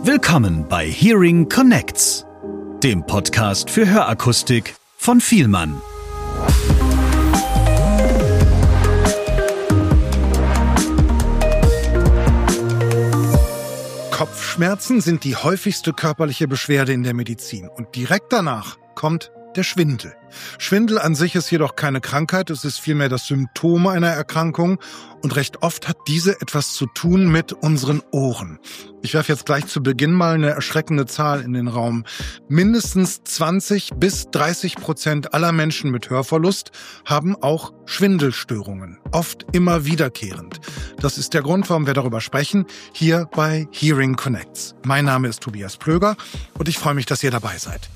Willkommen bei Hearing Connects, dem Podcast für Hörakustik von Fielmann. Kopfschmerzen sind die häufigste körperliche Beschwerde in der Medizin und direkt danach kommt der Schwindel. Schwindel an sich ist jedoch keine Krankheit, es ist vielmehr das Symptom einer Erkrankung und recht oft hat diese etwas zu tun mit unseren Ohren. Ich werfe jetzt gleich zu Beginn mal eine erschreckende Zahl in den Raum. Mindestens 20-30% aller Menschen mit Hörverlust haben auch Schwindelstörungen, oft immer wiederkehrend. Das ist der Grund, warum wir darüber sprechen, hier bei Hearing Connects. Mein Name ist Tobias Plöger und ich freue mich, dass ihr dabei seid.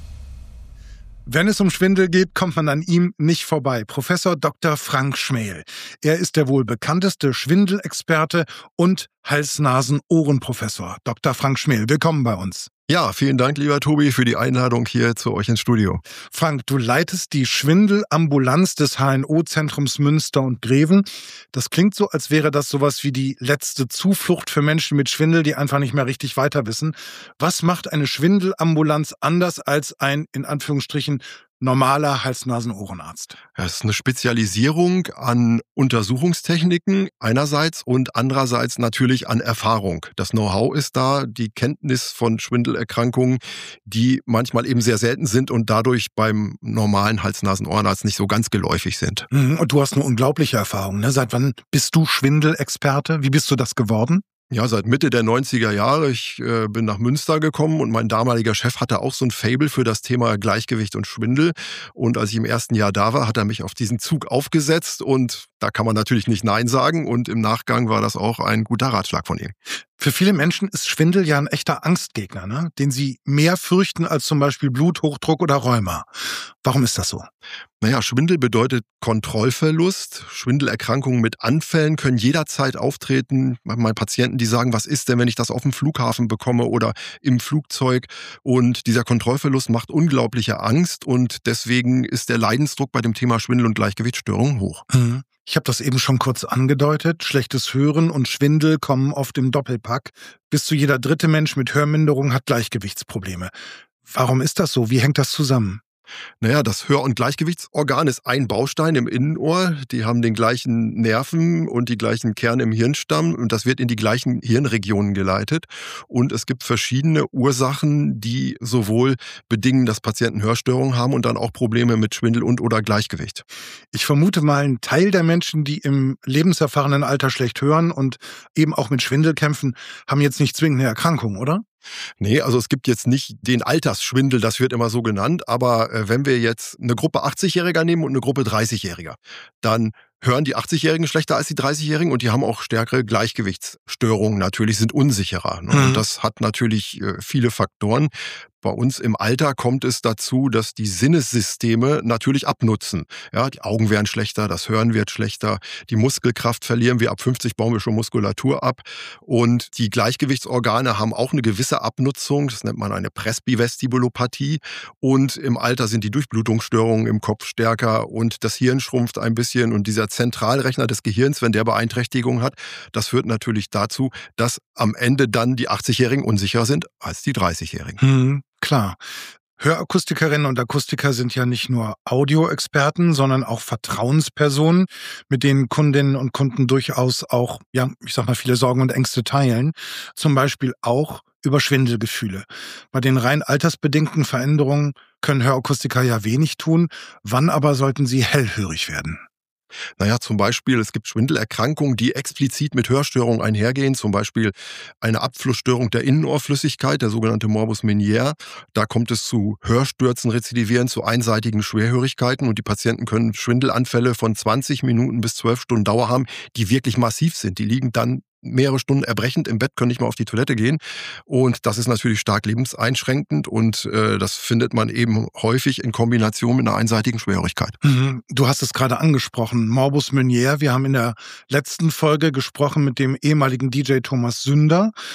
Wenn es um Schwindel geht, kommt man an ihm nicht vorbei. Professor Dr. Frank Schmähl. Er ist der wohl bekannteste Schwindelexperte und Hals-Nasen-Ohren-Professor. Dr. Frank Schmähl, willkommen bei uns. Ja, vielen Dank, lieber Tobi, für die Einladung hier zu euch ins Studio. Frank, du leitest die Schwindelambulanz des HNO-Zentrums Münster und Greven. Das klingt so, als wäre das sowas wie die letzte Zuflucht für Menschen mit Schwindel, die einfach nicht mehr richtig weiter wissen. Was macht eine Schwindelambulanz anders als ein, in Anführungsstrichen, normaler Hals-Nasen-Ohrenarzt? Das ist eine Spezialisierung an Untersuchungstechniken einerseits und andererseits natürlich an Erfahrung. Das Know-how ist da, die Kenntnis von Schwindelerkrankungen, die manchmal eben sehr selten sind und dadurch beim normalen Hals-Nasen-Ohrenarzt nicht so ganz geläufig sind. Und du hast eine unglaubliche Erfahrung, ne? Seit wann bist du Schwindelexperte? Wie bist du das geworden? Ja, seit Mitte der 90er Jahre. Ich bin nach Münster gekommen und mein damaliger Chef hatte auch so ein Faible für das Thema Gleichgewicht und Schwindel. Und als ich im ersten Jahr da war, hat er mich auf diesen Zug aufgesetzt und da kann man natürlich nicht Nein sagen und im Nachgang war das auch ein guter Ratschlag von ihm. Für viele Menschen ist Schwindel ja ein echter Angstgegner, ne? Den sie mehr fürchten als zum Beispiel Bluthochdruck oder Rheuma. Warum ist das so? Naja, Schwindel bedeutet Kontrollverlust. Schwindelerkrankungen mit Anfällen können jederzeit auftreten. Manchmal Patienten, die sagen, was ist denn, wenn ich das auf dem Flughafen bekomme oder im Flugzeug? Und dieser Kontrollverlust macht unglaubliche Angst und deswegen ist der Leidensdruck bei dem Thema Schwindel und Gleichgewichtsstörungen hoch. Ich habe das eben schon kurz angedeutet. Schlechtes Hören und Schwindel kommen oft im Doppelpack. Bis zu jeder dritte Mensch mit Hörminderung hat Gleichgewichtsprobleme. Warum ist das so? Wie hängt das zusammen? Naja, das Hör- und Gleichgewichtsorgan ist ein Baustein im Innenohr. Die haben den gleichen Nerven und die gleichen Kerne im Hirnstamm und das wird in die gleichen Hirnregionen geleitet. Und es gibt verschiedene Ursachen, die sowohl bedingen, dass Patienten Hörstörungen haben und dann auch Probleme mit Schwindel und oder Gleichgewicht. Ich vermute mal, ein Teil der Menschen, die im lebenserfahrenen Alter schlecht hören und eben auch mit Schwindel kämpfen, haben jetzt nicht zwingend eine Erkrankung, oder? Nee, also es gibt jetzt nicht den Altersschwindel, das wird immer so genannt, aber wenn wir jetzt eine Gruppe 80-Jähriger nehmen und eine Gruppe 30-Jähriger, dann hören die 80-Jährigen schlechter als die 30-Jährigen und die haben auch stärkere Gleichgewichtsstörungen, natürlich sind unsicherer. Und das hat natürlich viele Faktoren. Bei uns im Alter kommt es dazu, dass die Sinnessysteme natürlich abnutzen. Ja, die Augen werden schlechter, das Hören wird schlechter, die Muskelkraft verlieren wir. Ab 50 bauen wir schon Muskulatur ab. Und die Gleichgewichtsorgane haben auch eine gewisse Abnutzung. Das nennt man eine Presbyvestibulopathie. Und im Alter sind die Durchblutungsstörungen im Kopf stärker und das Hirn schrumpft ein bisschen. Und dieser Zentralrechner des Gehirns, wenn der Beeinträchtigung hat, das führt natürlich dazu, dass am Ende dann die 80-Jährigen unsicherer sind als die 30-Jährigen. Klar. Hörakustikerinnen und Akustiker sind ja nicht nur Audioexperten, sondern auch Vertrauenspersonen, mit denen Kundinnen und Kunden durchaus auch, ja, ich sag mal, viele Sorgen und Ängste teilen. Zum Beispiel auch über Schwindelgefühle. Bei den rein altersbedingten Veränderungen können Hörakustiker ja wenig tun. Wann aber sollten sie hellhörig werden? Naja, zum Beispiel, es gibt Schwindelerkrankungen, die explizit mit Hörstörungen einhergehen. Zum Beispiel eine Abflussstörung der Innenohrflüssigkeit, der sogenannte Morbus Meniere. Da kommt es zu Hörstürzen, Rezidivieren, zu einseitigen Schwerhörigkeiten. Und die Patienten können Schwindelanfälle von 20 Minuten bis 12 Stunden Dauer haben, die wirklich massiv sind. Die liegen dann mehrere Stunden erbrechend im Bett, können nicht mal auf die Toilette gehen. Und das ist natürlich stark lebenseinschränkend und das findet man eben häufig in Kombination mit einer einseitigen Schwerhörigkeit. Du hast es gerade angesprochen, Morbus Meniere. Wir haben in der letzten Folge gesprochen mit dem ehemaligen DJ Thomas Sünder.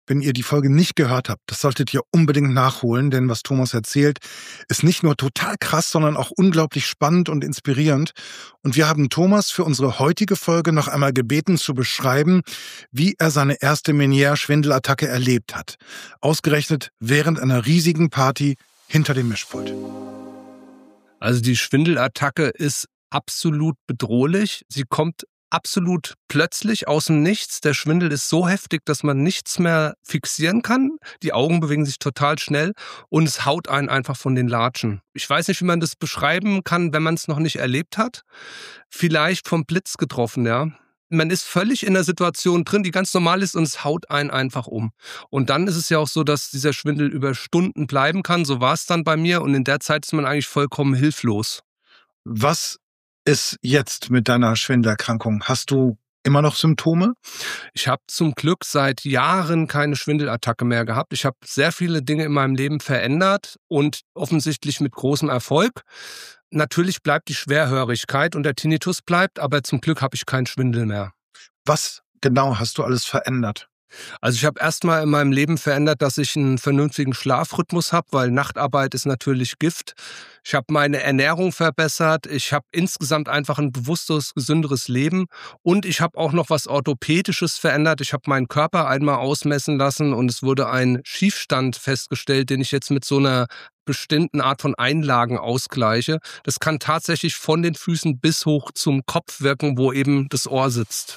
Wenn ihr die Folge nicht gehört habt, das solltet ihr unbedingt nachholen, denn was Thomas erzählt, ist nicht nur total krass, sondern auch unglaublich spannend und inspirierend. Und wir haben Thomas für unsere heutige Folge noch einmal gebeten zu beschreiben, wie er seine erste Meniere-Schwindelattacke erlebt hat. Ausgerechnet während einer riesigen Party hinter dem Mischpult. Also die Schwindelattacke ist absolut bedrohlich. Sie kommt absolut plötzlich aus dem Nichts. Der Schwindel ist so heftig, dass man nichts mehr fixieren kann. Die Augen bewegen sich total schnell und es haut einen einfach von den Latschen. Ich weiß nicht, wie man das beschreiben kann, wenn man es noch nicht erlebt hat. Vielleicht vom Blitz getroffen, ja. Man ist völlig in der Situation drin, die ganz normal ist und es haut einen einfach um. Und dann ist es ja auch so, dass dieser Schwindel über Stunden bleiben kann. So war es dann bei mir und in der Zeit ist man eigentlich vollkommen hilflos. Was ist jetzt mit deiner Schwindelerkrankung? Hast du immer noch Symptome? Ich habe zum Glück seit Jahren keine Schwindelattacke mehr gehabt. Ich habe sehr viele Dinge in meinem Leben verändert und offensichtlich mit großem Erfolg. Natürlich bleibt die Schwerhörigkeit und der Tinnitus bleibt, aber zum Glück habe ich keinen Schwindel mehr. Was genau hast du alles verändert? Also ich habe erstmal in meinem Leben verändert, dass ich einen vernünftigen Schlafrhythmus habe, weil Nachtarbeit ist natürlich Gift. Ich habe meine Ernährung verbessert. Ich habe insgesamt einfach ein bewusstes, gesünderes Leben. Und ich habe auch noch was Orthopädisches verändert. Ich habe meinen Körper einmal ausmessen lassen und es wurde ein Schiefstand festgestellt, den ich jetzt mit so einer bestimmten Art von Einlagen ausgleiche. Das kann tatsächlich von den Füßen bis hoch zum Kopf wirken, wo eben das Ohr sitzt.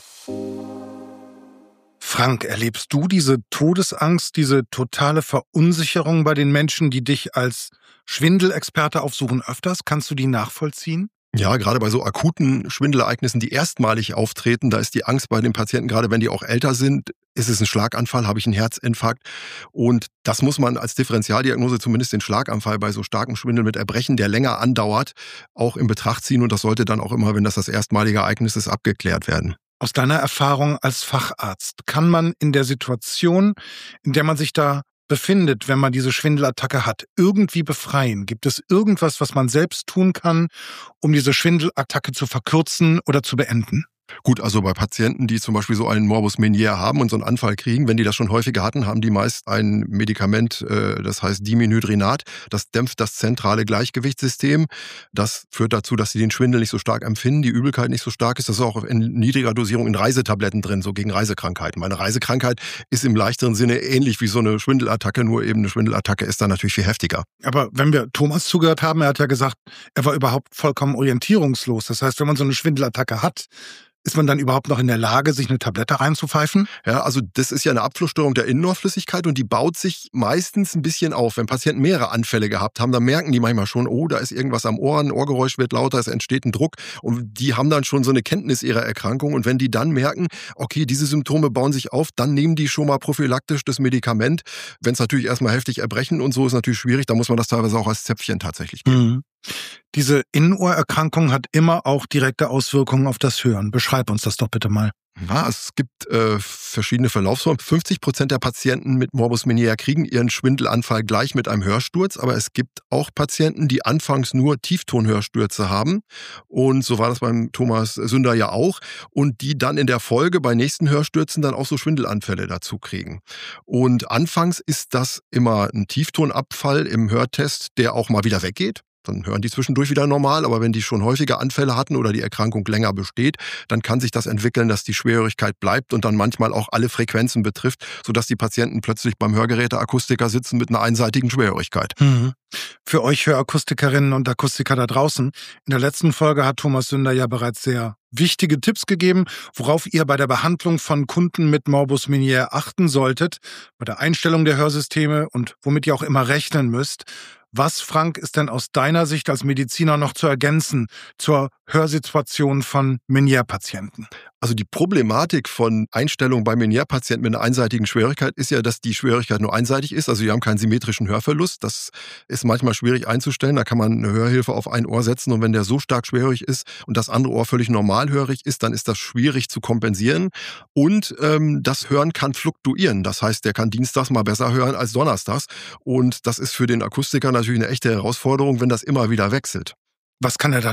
Frank, erlebst du diese Todesangst, diese totale Verunsicherung bei den Menschen, die dich als Schwindelexperte aufsuchen, öfters? Kannst du die nachvollziehen? Ja, gerade bei so akuten Schwindelereignissen, die erstmalig auftreten, da ist die Angst bei den Patienten, gerade wenn die auch älter sind, ist es ein Schlaganfall, habe ich einen Herzinfarkt? Und das muss man als Differentialdiagnose, zumindest den Schlaganfall bei so starkem Schwindel mit Erbrechen, der länger andauert, auch in Betracht ziehen. Und das sollte dann auch immer, wenn das erstmalige Ereignis ist, abgeklärt werden. Aus deiner Erfahrung als Facharzt, kann man in der Situation, in der man sich da befindet, wenn man diese Schwindelattacke hat, irgendwie befreien? Gibt es irgendwas, was man selbst tun kann, um diese Schwindelattacke zu verkürzen oder zu beenden? Gut, also bei Patienten, die zum Beispiel so einen Morbus Meniere haben und so einen Anfall kriegen, wenn die das schon häufiger hatten, haben die meist ein Medikament, das heißt Dimenhydrinat. Das dämpft das zentrale Gleichgewichtssystem. Das führt dazu, dass sie den Schwindel nicht so stark empfinden, die Übelkeit nicht so stark ist. Das ist auch in niedriger Dosierung in Reisetabletten drin, so gegen Reisekrankheiten. Meine Reisekrankheit ist im leichteren Sinne ähnlich wie so eine Schwindelattacke, nur eben eine Schwindelattacke ist dann natürlich viel heftiger. Aber wenn wir Thomas zugehört haben, er hat ja gesagt, er war überhaupt vollkommen orientierungslos. Das heißt, wenn man so eine Schwindelattacke hat, ist man dann überhaupt noch in der Lage, sich eine Tablette reinzupfeifen? Ja, also das ist ja eine Abflussstörung der Innenohrflüssigkeit und die baut sich meistens ein bisschen auf. Wenn Patienten mehrere Anfälle gehabt haben, dann merken die manchmal schon, oh, da ist irgendwas am Ohr, ein Ohrgeräusch wird lauter, es entsteht ein Druck und die haben dann schon so eine Kenntnis ihrer Erkrankung und wenn die dann merken, okay, diese Symptome bauen sich auf, dann nehmen die schon mal prophylaktisch das Medikament. Wenn es natürlich erstmal heftig erbrechen und so ist natürlich schwierig, dann muss man das teilweise auch als Zäpfchen tatsächlich geben. Mhm. Diese Innenohrerkrankung hat immer auch direkte Auswirkungen auf das Hören. Beschreib uns das doch bitte mal. Ja, es gibt verschiedene Verlaufsformen. 50% der Patienten mit Morbus Meniere kriegen ihren Schwindelanfall gleich mit einem Hörsturz, aber es gibt auch Patienten, die anfangs nur Tieftonhörstürze haben und so war das beim Thomas Sünder ja auch und die dann in der Folge bei nächsten Hörstürzen dann auch so Schwindelanfälle dazu kriegen. Und anfangs ist das immer ein Tieftonabfall im Hörtest, der auch mal wieder weggeht. Dann hören die zwischendurch wieder normal, aber wenn die schon häufiger Anfälle hatten oder die Erkrankung länger besteht, dann kann sich das entwickeln, dass die Schwerhörigkeit bleibt und dann manchmal auch alle Frequenzen betrifft, sodass die Patienten plötzlich beim Hörgeräteakustiker sitzen mit einer einseitigen Schwerhörigkeit. Mhm. Für euch Hörakustikerinnen und Akustiker da draußen, in der letzten Folge hat Thomas Sünder ja bereits sehr wichtige Tipps gegeben, worauf ihr bei der Behandlung von Kunden mit Morbus Meniere achten solltet, bei der Einstellung der Hörsysteme und womit ihr auch immer rechnen müsst. Was, Frank, ist denn aus deiner Sicht als Mediziner noch zu ergänzen zur Hörsituation von Meniere-Patienten? Also die Problematik von Einstellung bei Meniere-Patienten mit einer einseitigen Schwerhörigkeit ist ja, dass die Schwerhörigkeit nur einseitig ist. Also die haben keinen symmetrischen Hörverlust. Das ist manchmal schwierig einzustellen. Da kann man eine Hörhilfe auf ein Ohr setzen und wenn der so stark schwerhörig ist und das andere Ohr völlig normalhörig ist, dann ist das schwierig zu kompensieren. Und das Hören kann fluktuieren. Das heißt, der kann dienstags mal besser hören als donnerstags. Und das ist für den Akustiker natürlich eine echte Herausforderung, wenn das immer wieder wechselt. Was kann er da tun?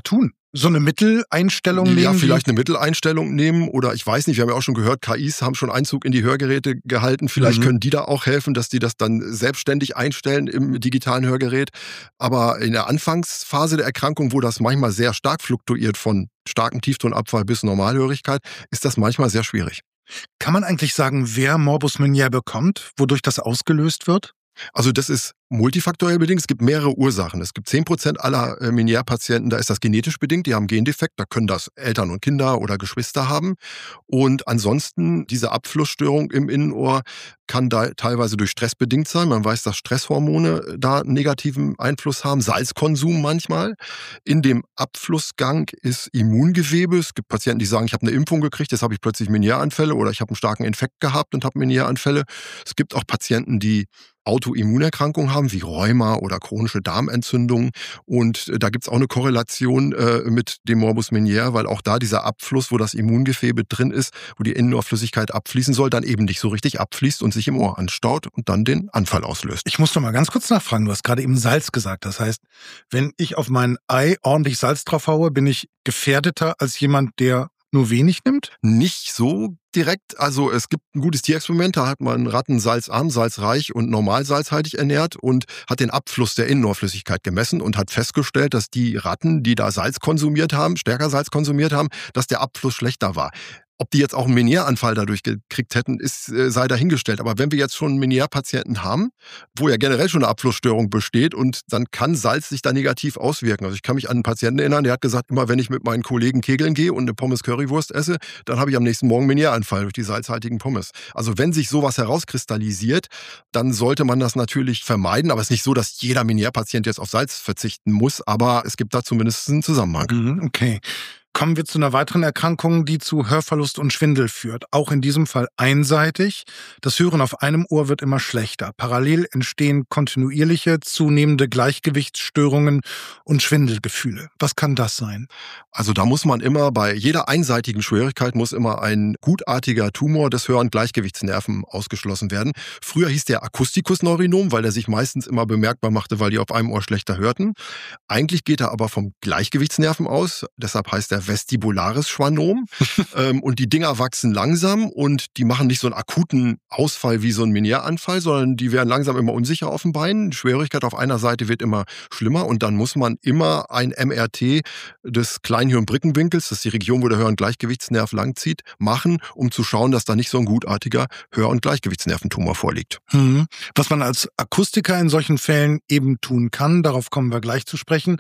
so eine Mitteleinstellung nehmen? Ja, vielleicht eine Mitteleinstellung nehmen oder ich weiß nicht, wir haben ja auch schon gehört, KIs haben schon Einzug in die Hörgeräte gehalten. Vielleicht können die da auch helfen, dass die das dann selbstständig einstellen im digitalen Hörgerät. Aber in der Anfangsphase der Erkrankung, wo das manchmal sehr stark fluktuiert von starkem Tieftonabfall bis Normalhörigkeit, ist das manchmal sehr schwierig. Kann man eigentlich sagen, wer Morbus Meniere bekommt, wodurch das ausgelöst wird? Also das ist multifaktoriell bedingt. Es gibt mehrere Ursachen. Es gibt 10% aller Meniere-Patienten, da ist das genetisch bedingt. Die haben Gendefekt, da können das Eltern und Kinder oder Geschwister haben. Und ansonsten, diese Abflussstörung im Innenohr kann da teilweise durch Stress bedingt sein. Man weiß, dass Stresshormone da einen negativen Einfluss haben. Salzkonsum manchmal. In dem Abflussgang ist Immungewebe. Es gibt Patienten, die sagen, ich habe eine Impfung gekriegt, jetzt habe ich plötzlich Meniere-Anfälle oder ich habe einen starken Infekt gehabt und habe Meniere-Anfälle. Es gibt auch Patienten, die Autoimmunerkrankungen haben, wie Rheuma oder chronische Darmentzündungen. Und da gibt es auch eine Korrelation mit dem Morbus Meniere, weil auch da dieser Abfluss, wo das Immungewebe drin ist, wo die Innenohrflüssigkeit abfließen soll, dann eben nicht so richtig abfließt und sich im Ohr anstaut und dann den Anfall auslöst. Ich muss noch mal ganz kurz nachfragen. Du hast gerade eben Salz gesagt. Das heißt, wenn ich auf mein Ei ordentlich Salz drauf haue, bin ich gefährdeter als jemand, der nur wenig nimmt? Nicht so direkt. Also es gibt ein gutes Tierexperiment, da hat man Ratten salzarm, salzreich und normal salzhaltig ernährt und hat den Abfluss der Innenohrflüssigkeit gemessen und hat festgestellt, dass die Ratten, die da Salz konsumiert haben, stärker Salz konsumiert haben, dass der Abfluss schlechter war. Ob die jetzt auch einen Meniere-Anfall dadurch gekriegt hätten, sei dahingestellt. Aber wenn wir jetzt schon einen Meniere-Patienten haben, wo ja generell schon eine Abflussstörung besteht und dann kann Salz sich da negativ auswirken. Also ich kann mich an einen Patienten erinnern, der hat gesagt, immer wenn ich mit meinen Kollegen kegeln gehe und eine Pommes-Currywurst esse, dann habe ich am nächsten Morgen Meniere-Anfall durch die salzhaltigen Pommes. Also wenn sich sowas herauskristallisiert, dann sollte man das natürlich vermeiden. Aber es ist nicht so, dass jeder Meniere-Patient jetzt auf Salz verzichten muss, aber es gibt da zumindest einen Zusammenhang. Okay. Kommen wir zu einer weiteren Erkrankung, die zu Hörverlust und Schwindel führt. Auch in diesem Fall einseitig. Das Hören auf einem Ohr wird immer schlechter. Parallel entstehen kontinuierliche, zunehmende Gleichgewichtsstörungen und Schwindelgefühle. Was kann das sein? Also da muss man immer, bei jeder einseitigen Schwierigkeit muss immer ein gutartiger Tumor des Hör- und Gleichgewichtsnerven ausgeschlossen werden. Früher hieß der Akustikus-Neurinom, weil der sich meistens immer bemerkbar machte, weil die auf einem Ohr schlechter hörten. Eigentlich geht er aber vom Gleichgewichtsnerven aus, deshalb heißt er vestibulares Schwannom. Und die Dinger wachsen langsam und die machen nicht so einen akuten Ausfall wie so ein Meniere-Anfall, sondern die werden langsam immer unsicher auf den Beinen. Die Schwierigkeit auf einer Seite wird immer schlimmer und dann muss man immer ein MRT des Kleinhirnbrückenwinkels, das ist die Region, wo der Hör- und Gleichgewichtsnerv langzieht, machen, um zu schauen, dass da nicht so ein gutartiger Hör- und Gleichgewichtsnerventumor vorliegt. Was man als Akustiker in solchen Fällen eben tun kann, darauf kommen wir gleich zu sprechen.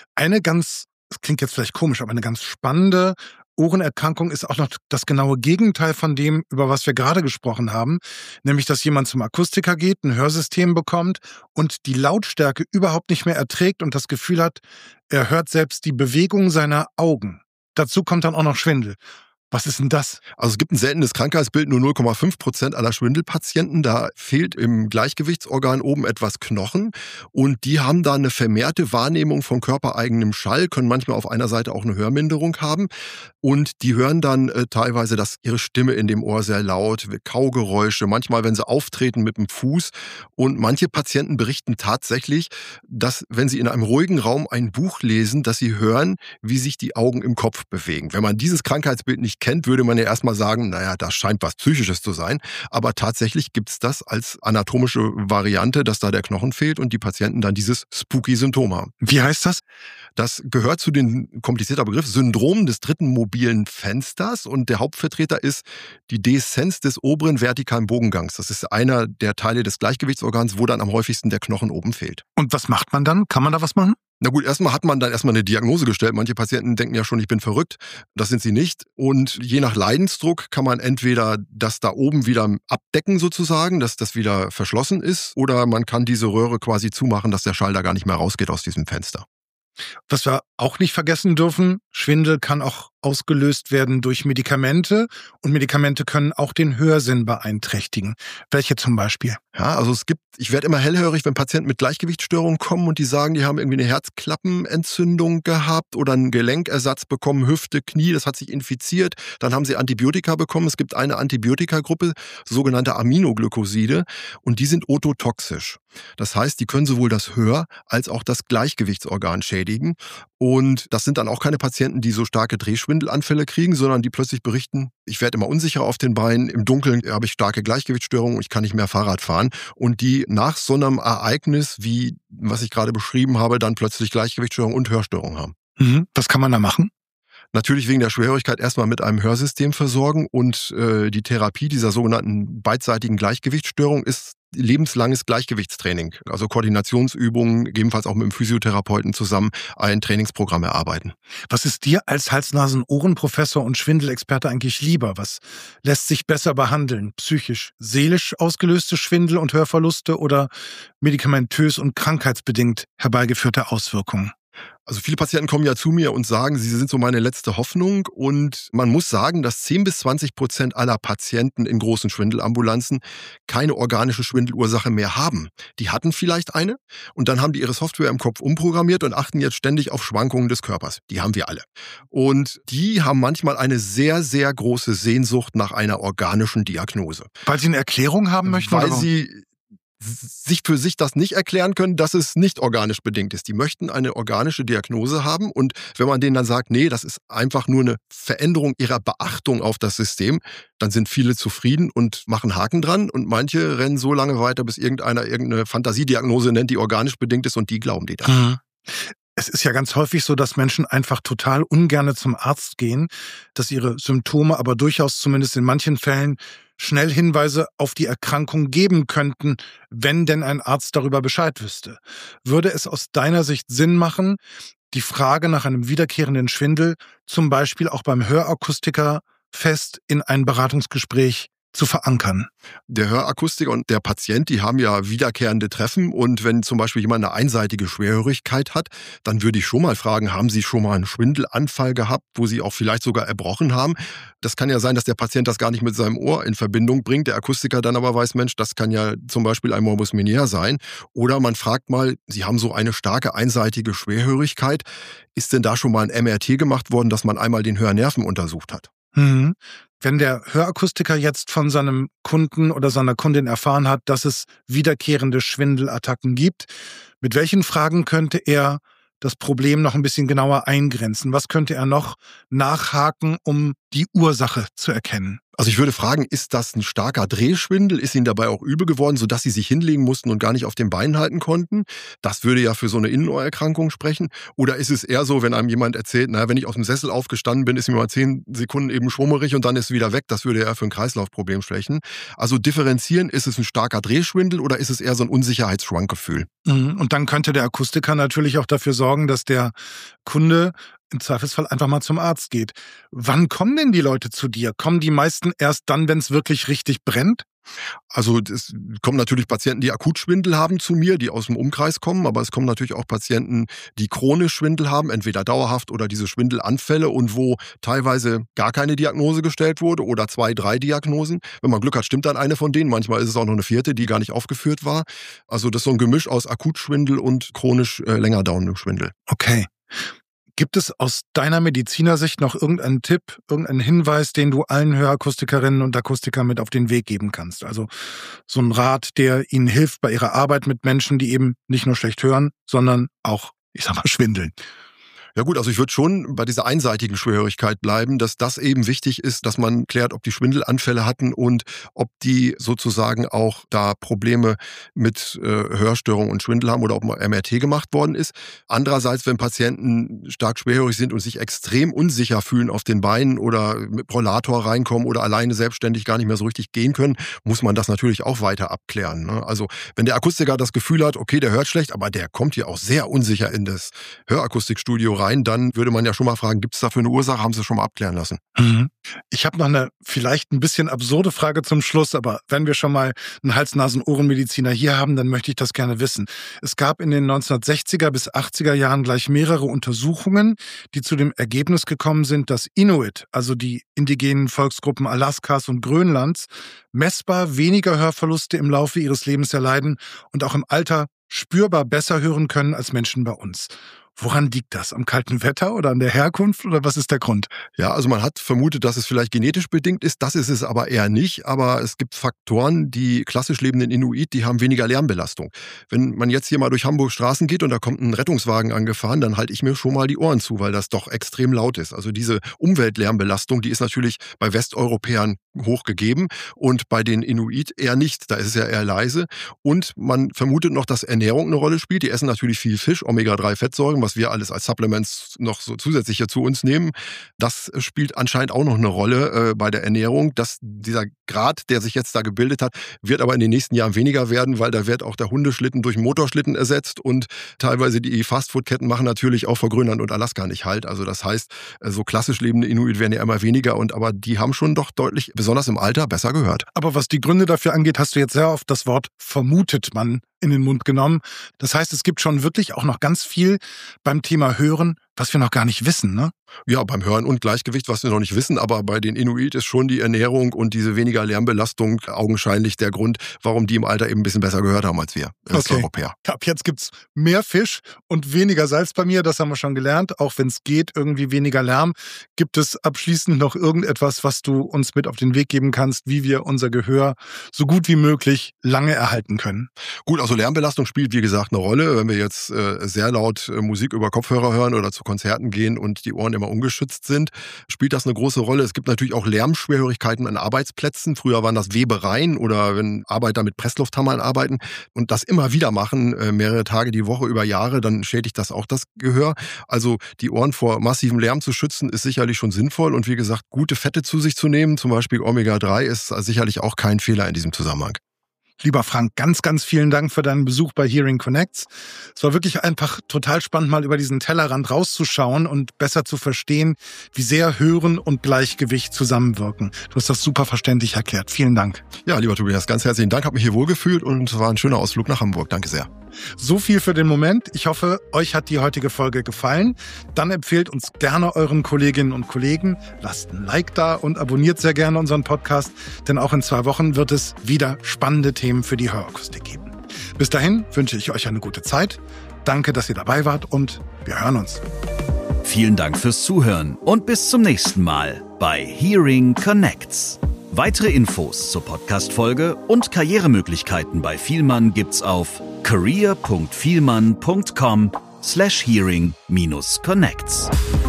Das klingt jetzt vielleicht komisch, aber eine ganz spannende Ohrenerkrankung ist auch noch das genaue Gegenteil von dem, über was wir gerade gesprochen haben. Nämlich, dass jemand zum Akustiker geht, ein Hörsystem bekommt und die Lautstärke überhaupt nicht mehr erträgt und das Gefühl hat, er hört selbst die Bewegung seiner Augen. Dazu kommt dann auch noch Schwindel. Was ist denn das? Also es gibt ein seltenes Krankheitsbild, nur 0,5% aller Schwindelpatienten. Da fehlt im Gleichgewichtsorgan oben etwas Knochen und die haben da eine vermehrte Wahrnehmung von körpereigenem Schall, können manchmal auf einer Seite auch eine Hörminderung haben und die hören dann teilweise, dass ihre Stimme in dem Ohr sehr laut, Kaugeräusche, manchmal wenn sie auftreten mit dem Fuß und manche Patienten berichten tatsächlich, dass wenn sie in einem ruhigen Raum ein Buch lesen, dass sie hören, wie sich die Augen im Kopf bewegen. Wenn man dieses Krankheitsbild nicht kennt, würde man ja erstmal sagen, naja, das scheint was Psychisches zu sein. Aber tatsächlich gibt es das als anatomische Variante, dass da der Knochen fehlt und die Patienten dann dieses spooky-Symptom haben. Wie heißt das? Das gehört zu den, komplizierter Begriff, Syndrom des dritten mobilen Fensters und der Hauptvertreter ist die Deszenz des oberen vertikalen Bogengangs. Das ist einer der Teile des Gleichgewichtsorgans, wo dann am häufigsten der Knochen oben fehlt. Und was macht man dann? Kann man da was machen? Na gut, erstmal hat man dann eine Diagnose gestellt. Manche Patienten denken ja schon, ich bin verrückt. Das sind sie nicht. Und je nach Leidensdruck kann man entweder das da oben wieder abdecken sozusagen, dass das wieder verschlossen ist, oder man kann diese Röhre quasi zumachen, dass der Schall da gar nicht mehr rausgeht aus diesem Fenster. Was wir auch nicht vergessen dürfen, Schwindel kann auch ausgelöst werden durch Medikamente und Medikamente können auch den Hörsinn beeinträchtigen. Welche zum Beispiel? Ja, also ich werde immer hellhörig, wenn Patienten mit Gleichgewichtsstörungen kommen und die sagen, die haben irgendwie eine Herzklappenentzündung gehabt oder einen Gelenkersatz bekommen, Hüfte, Knie, das hat sich infiziert. Dann haben sie Antibiotika bekommen. Es gibt eine Antibiotikagruppe, sogenannte Aminoglycoside, und die sind ototoxisch. Das heißt, die können sowohl das Hör- als auch das Gleichgewichtsorgan schädigen. Und das sind dann auch keine Patienten, die so starke Drehschwindelanfälle kriegen, sondern die plötzlich berichten, ich werde immer unsicherer auf den Beinen, im Dunkeln habe ich starke Gleichgewichtsstörungen, ich kann nicht mehr Fahrrad fahren. Und die nach so einem Ereignis, wie was ich gerade beschrieben habe, dann plötzlich Gleichgewichtsstörungen und Hörstörungen haben. Was kann man da machen? Natürlich wegen der Schwerhörigkeit erstmal mit einem Hörsystem versorgen und die Therapie dieser sogenannten beidseitigen Gleichgewichtsstörung ist lebenslanges Gleichgewichtstraining, also Koordinationsübungen, gegebenenfalls auch mit dem Physiotherapeuten zusammen ein Trainingsprogramm erarbeiten. Was ist dir als Hals-Nasen-Ohren-Professor und Schwindelexperte eigentlich lieber? Was lässt sich besser behandeln? Psychisch-seelisch ausgelöste Schwindel- und Hörverluste oder medikamentös und krankheitsbedingt herbeigeführte Auswirkungen? Also viele Patienten kommen ja zu mir und sagen, sie sind so meine letzte Hoffnung. Und man muss sagen, dass 10-20% aller Patienten in großen Schwindelambulanzen keine organische Schwindelursache mehr haben. Die hatten vielleicht eine und dann haben die ihre Software im Kopf umprogrammiert und achten jetzt ständig auf Schwankungen des Körpers. Die haben wir alle. Und die haben manchmal eine sehr, sehr große Sehnsucht nach einer organischen Diagnose. Weil sie eine Erklärung haben möchten? Weil sie sich für sich das nicht erklären können, dass es nicht organisch bedingt ist. Die möchten eine organische Diagnose haben und wenn man denen dann sagt, nee, das ist einfach nur eine Veränderung ihrer Beachtung auf das System, dann sind viele zufrieden und machen Haken dran und manche rennen so lange weiter, bis irgendeiner irgendeine Fantasiediagnose nennt, die organisch bedingt ist und die glauben die dann. Es ist ja ganz häufig so, dass Menschen einfach total ungerne zum Arzt gehen, dass ihre Symptome aber durchaus zumindest in manchen Fällen schnell Hinweise auf die Erkrankung geben könnten, wenn denn ein Arzt darüber Bescheid wüsste. Würde es aus deiner Sicht Sinn machen, die Frage nach einem wiederkehrenden Schwindel zum Beispiel auch beim Hörakustiker fest in ein Beratungsgespräch zu verankern? Der Hörakustiker und der Patient, die haben ja wiederkehrende Treffen und wenn zum Beispiel jemand eine einseitige Schwerhörigkeit hat, dann würde ich schon mal fragen, haben Sie schon mal einen Schwindelanfall gehabt, wo Sie auch vielleicht sogar erbrochen haben? Das kann ja sein, dass der Patient das gar nicht mit seinem Ohr in Verbindung bringt, der Akustiker dann aber weiß, Mensch, das kann ja zum Beispiel ein Morbus Meniere sein. Oder man fragt mal, Sie haben so eine starke einseitige Schwerhörigkeit, ist denn da schon mal ein MRT gemacht worden, dass man einmal den Hörnerven untersucht hat? Wenn der Hörakustiker jetzt von seinem Kunden oder seiner Kundin erfahren hat, dass es wiederkehrende Schwindelattacken gibt, mit welchen Fragen könnte er das Problem noch ein bisschen genauer eingrenzen? Was könnte er noch nachhaken, um die Ursache zu erkennen? Also ich würde fragen, ist das ein starker Drehschwindel? Ist Ihnen dabei auch übel geworden, sodass Sie sich hinlegen mussten und gar nicht auf den Beinen halten konnten? Das würde ja für so eine Innenohrerkrankung sprechen. Oder ist es eher so, wenn einem jemand erzählt, naja, wenn ich aus dem Sessel aufgestanden bin, ist mir mal 10 Sekunden eben schwummerig und dann ist es wieder weg. Das würde eher für ein Kreislaufproblem sprechen. Also differenzieren, ist es ein starker Drehschwindel oder ist es eher so ein Unsicherheitsschwankgefühl? Und dann könnte der Akustiker natürlich auch dafür sorgen, dass der Kunde im Zweifelsfall einfach mal zum Arzt geht. Wann kommen denn die Leute zu dir? Kommen die meisten erst dann, wenn es wirklich richtig brennt? Also es kommen natürlich Patienten, die Akutschwindel haben zu mir, die aus dem Umkreis kommen, aber es kommen natürlich auch Patienten, die chronisch Schwindel haben, entweder dauerhaft oder diese Schwindelanfälle und wo teilweise gar keine Diagnose gestellt wurde oder 2, 3 Diagnosen. Wenn man Glück hat, stimmt dann eine von denen, manchmal ist es auch noch eine 4., die gar nicht aufgeführt war. Also das ist so ein Gemisch aus Akutschwindel und chronisch länger dauerndem Schwindel. Okay. Gibt es aus deiner Medizinersicht noch irgendeinen Tipp, irgendeinen Hinweis, den du allen Hörakustikerinnen und Akustikern mit auf den Weg geben kannst? Also so ein Rat, der ihnen hilft bei ihrer Arbeit mit Menschen, die eben nicht nur schlecht hören, sondern auch, ich sag mal, schwindeln. Ja gut, also ich würde schon bei dieser einseitigen Schwerhörigkeit bleiben, dass das eben wichtig ist, dass man klärt, ob die Schwindelanfälle hatten und ob die sozusagen auch da Probleme mit Hörstörung und Schwindel haben oder ob mal MRT gemacht worden ist. Andererseits, wenn Patienten stark schwerhörig sind und sich extrem unsicher fühlen auf den Beinen oder mit Rollator reinkommen oder alleine selbstständig gar nicht mehr so richtig gehen können, muss man das natürlich auch weiter abklären. Ne? Also wenn der Akustiker das Gefühl hat, okay, der hört schlecht, aber der kommt hier auch sehr unsicher in das Hörakustikstudio rein, dann würde man ja schon mal fragen, gibt es dafür eine Ursache? Haben Sie es schon mal abklären lassen? Ich habe noch eine vielleicht ein bisschen absurde Frage zum Schluss, aber wenn wir schon mal einen Hals-Nasen-Ohren-Mediziner hier haben, dann möchte ich das gerne wissen. Es gab in den 1960er bis 80er Jahren gleich mehrere Untersuchungen, die zu dem Ergebnis gekommen sind, dass Inuit, also die indigenen Volksgruppen Alaskas und Grönlands, messbar weniger Hörverluste im Laufe ihres Lebens erleiden und auch im Alter spürbar besser hören können als Menschen bei uns. Woran liegt das? Am kalten Wetter oder an der Herkunft oder was ist der Grund? Ja, also man hat vermutet, dass es vielleicht genetisch bedingt ist. Das ist es aber eher nicht. Aber es gibt Faktoren, die klassisch lebenden Inuit, die haben weniger Lärmbelastung. Wenn man jetzt hier mal durch Hamburg Straßen geht und da kommt ein Rettungswagen angefahren, dann halte ich mir schon mal die Ohren zu, weil das doch extrem laut ist. Also diese Umweltlärmbelastung, die ist natürlich bei Westeuropäern hoch gegeben und bei den Inuit eher nicht. Da ist es ja eher leise. Und man vermutet noch, dass Ernährung eine Rolle spielt. Die essen natürlich viel Fisch, Omega-3-Fettsäuren, was wir alles als Supplements noch so zusätzlich hier zu uns nehmen. Das spielt anscheinend auch noch eine Rolle bei der Ernährung. Dieser Grad, der sich jetzt da gebildet hat, wird aber in den nächsten Jahren weniger werden, weil da wird auch der Hundeschlitten durch einen Motorschlitten ersetzt und teilweise die Fastfood-Ketten machen natürlich auch vor Grönland und Alaska nicht halt. Also das heißt, so klassisch lebende Inuit werden ja immer weniger aber die haben schon doch deutlich, besonders im Alter, besser gehört. Aber was die Gründe dafür angeht, hast du jetzt sehr oft das Wort vermutet man in den Mund genommen. Das heißt, es gibt schon wirklich auch noch ganz viel beim Thema Hören, was wir noch gar nicht wissen, ne? Ja, beim Hören und Gleichgewicht, was wir noch nicht wissen, aber bei den Inuit ist schon die Ernährung und diese weniger Lärmbelastung augenscheinlich der Grund, warum die im Alter eben ein bisschen besser gehört haben als wir als Europäer. Ab jetzt gibt's mehr Fisch und weniger Salz bei mir, das haben wir schon gelernt. Auch wenn es geht, irgendwie weniger Lärm. Gibt es abschließend noch irgendetwas, was du uns mit auf den Weg geben kannst, wie wir unser Gehör so gut wie möglich lange erhalten können? Gut, also Lärmbelastung spielt, wie gesagt, eine Rolle. Wenn wir jetzt sehr laut Musik über Kopfhörer hören oder zu Konzerten gehen und die Ohren immer ungeschützt sind, spielt das eine große Rolle. Es gibt natürlich auch Lärmschwerhörigkeiten an Arbeitsplätzen. Früher waren das Webereien oder wenn Arbeiter mit Presslufthammern arbeiten und das immer wieder machen, mehrere Tage die Woche über Jahre, dann schädigt das auch das Gehör. Also die Ohren vor massivem Lärm zu schützen, ist sicherlich schon sinnvoll. Und wie gesagt, gute Fette zu sich zu nehmen, zum Beispiel Omega-3, ist sicherlich auch kein Fehler in diesem Zusammenhang. Lieber Frank, ganz, ganz vielen Dank für deinen Besuch bei Hearing Connects. Es war wirklich einfach total spannend, mal über diesen Tellerrand rauszuschauen und besser zu verstehen, wie sehr Hören und Gleichgewicht zusammenwirken. Du hast das super verständlich erklärt. Vielen Dank. Ja, lieber Tobias, ganz herzlichen Dank. Habe mich hier wohlgefühlt und es war ein schöner Ausflug nach Hamburg. Danke sehr. So viel für den Moment. Ich hoffe, euch hat die heutige Folge gefallen. Dann empfehlt uns gerne euren Kolleginnen und Kollegen. Lasst ein Like da und abonniert sehr gerne unseren Podcast, denn auch in 2 Wochen wird es wieder spannende Themen für die Hörakustik geben. Bis dahin wünsche ich euch eine gute Zeit. Danke, dass ihr dabei wart und wir hören uns. Vielen Dank fürs Zuhören und bis zum nächsten Mal bei Hearing Connects. Weitere Infos zur Podcast-Folge und Karrieremöglichkeiten bei Vielmann gibt's auf career.vielmann.com/hearing-connects.